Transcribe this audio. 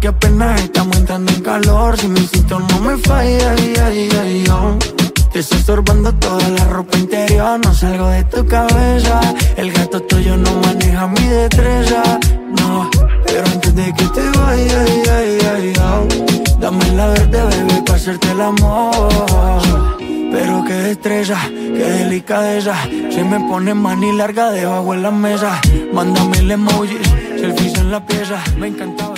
que apenas estamos entrando en calor. Si mi instinto no me falla, te estoy estorbando toda la ropa interior. No salgo de tu cabeza. El gato tuyo no maneja mi destreza. No, pero antes de que te vayas, dame la verde, bebé, pa' hacerte el amor. Pero qué destreza, qué delicadeza. Se me pone mani larga debajo en la mesa. Mándame el emoji, selfies en la pieza. Me encantaba.